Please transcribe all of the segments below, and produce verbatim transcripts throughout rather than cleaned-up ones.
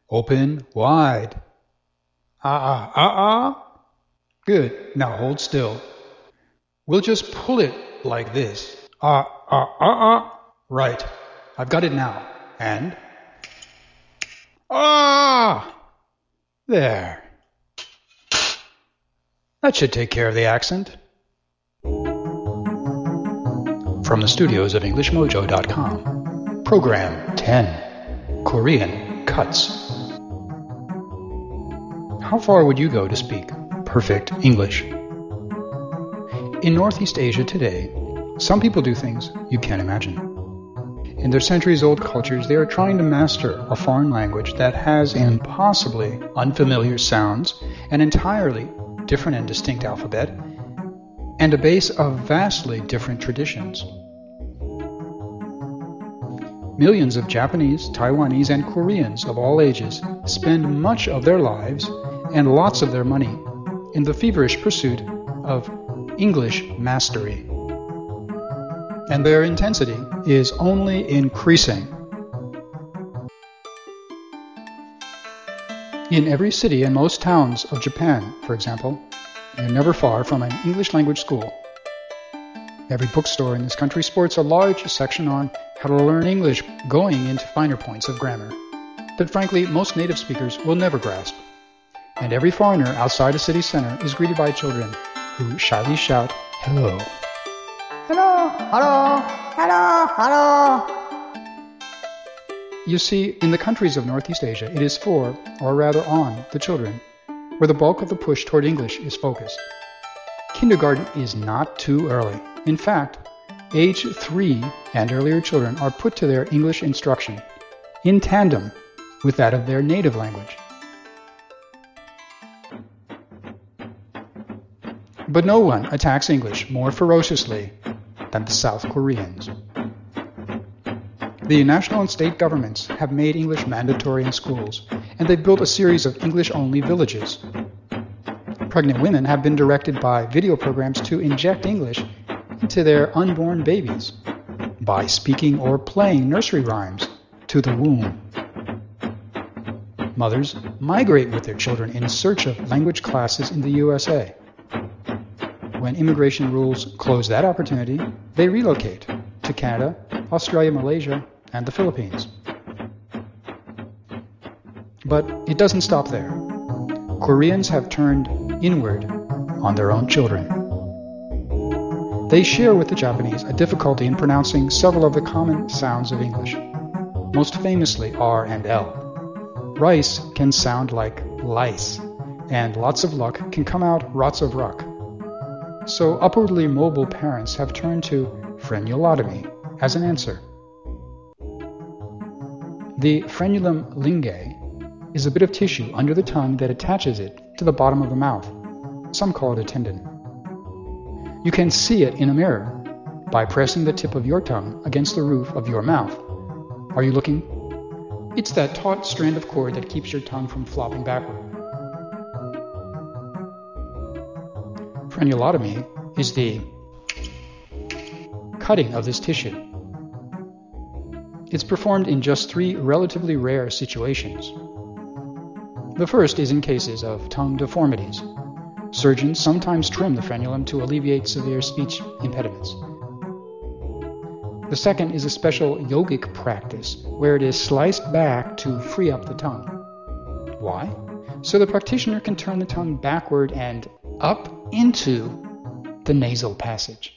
Open wide. Ah, ah, ah, ah. Good. Now hold still. We'll just pull it like this. Ah, ah, ah, ah. Right. I've got it now. And? Ah! There. That should take care of the accent. From the studios of English Mojo dot com. Program ten. Korean Cuts. How far would you go to speak perfect English? In Northeast Asia today, some people do things you can't imagine. In their centuries-old cultures, they are trying to master a foreign language that has impossibly unfamiliar sounds, an entirely different and distinct alphabet, and a base of vastly different traditions. Millions of Japanese, Taiwanese, and Koreans of all ages spend much of their lives and lots of their money in the feverish pursuit of English mastery. And their intensity is only increasing. In every city and most towns of Japan, for example, you're never far from an English language school. Every bookstore in this country sports a large section on how to learn English, going into finer points of grammar that frankly most native speakers will never grasp. And every foreigner outside a city center is greeted by children who shyly shout, "Hello." Hello, hello, hello, hello. You see, in the countries of Northeast Asia, it is for, or rather on, the children, where the bulk of the push toward English is focused. Kindergarten is not too early. In fact, age three and earlier children are put to their English instruction in tandem with that of their native language. But no one attacks English more ferociously than the South Koreans. The national and state governments have made English mandatory in schools, and they've built a series of English-only villages. Pregnant women have been directed by video programs to inject English into their unborn babies by speaking or playing nursery rhymes to the womb. Mothers migrate with their children in search of language classes in the U S A. When immigration rules close that opportunity, they relocate to Canada, Australia, Malaysia, and the Philippines. But it doesn't stop there. Koreans have turned inward on their own children. They share with the Japanese a difficulty in pronouncing several of the common sounds of English, most famously R and L. Rice can sound like lice, and lots of luck can come out rots of ruck. So upwardly mobile parents have turned to frenulotomy as an answer. The frenulum linguae is a bit of tissue under the tongue that attaches it to the bottom of the mouth. Some call it a tendon. You can see it in a mirror by pressing the tip of your tongue against the roof of your mouth. Are you looking? It's that taut strand of cord that keeps your tongue from flopping backward. Frenulotomy is the cutting of this tissue. It's performed in just three relatively rare situations. The first is in cases of tongue deformities. Surgeons sometimes trim the frenulum to alleviate severe speech impediments. The second is a special yogic practice where it is sliced back to free up the tongue. Why? So the practitioner can turn the tongue backward and up into the nasal passage.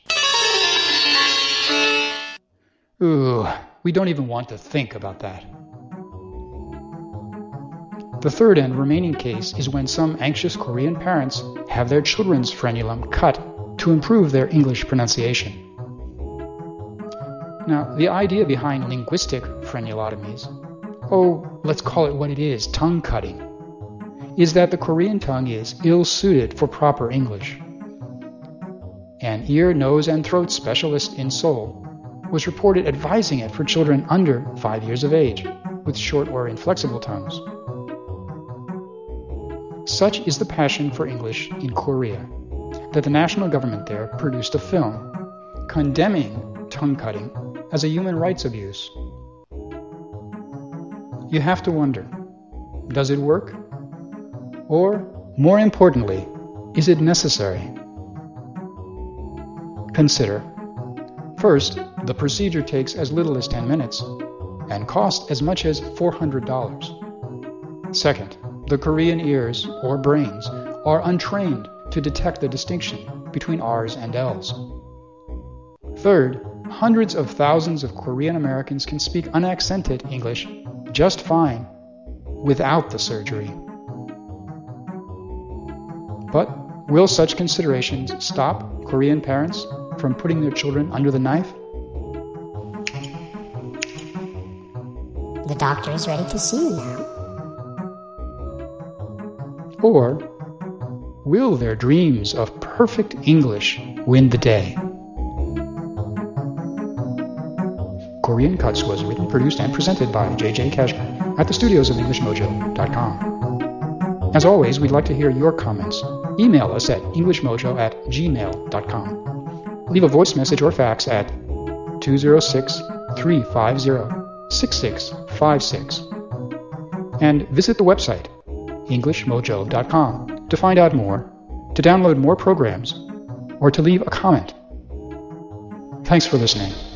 Ooh, we don't even want to think about that. The third and remaining case is when some anxious Korean parents have their children's frenulum cut to improve their English pronunciation. Now, the idea behind linguistic frenulotomies, oh, let's call it what it is, tongue cutting, is that the Korean tongue is ill-suited for proper English. An ear, nose, and throat specialist in Seoul was reported advising it for children under five years of age with short or inflexible tongues. Such is the passion for English in Korea that the national government there produced a film condemning tongue cutting as a human rights abuse. You have to wonder, does it work? Or, more importantly, is it necessary? Consider. First, the procedure takes as little as ten minutes and costs as much as four hundred dollars. Second, the Korean ears, or brains, are untrained to detect the distinction between R's and L's. Third, hundreds of thousands of Korean Americans can speak unaccented English just fine without the surgery. But will such considerations stop Korean parents from putting their children under the knife? The doctor is ready to see you now. Or will their dreams of perfect English win the day? Korean Cuts was written, produced, and presented by J J Cashman at the studios of English Mojo dot com. As always, we'd like to hear your comments. Email us at english mojo at gmail dot com. Leave a voice message or fax at two zero six, three five zero, six six five six. And visit the website english mojo dot com to find out more, to download more programs, or to leave a comment. Thanks for listening.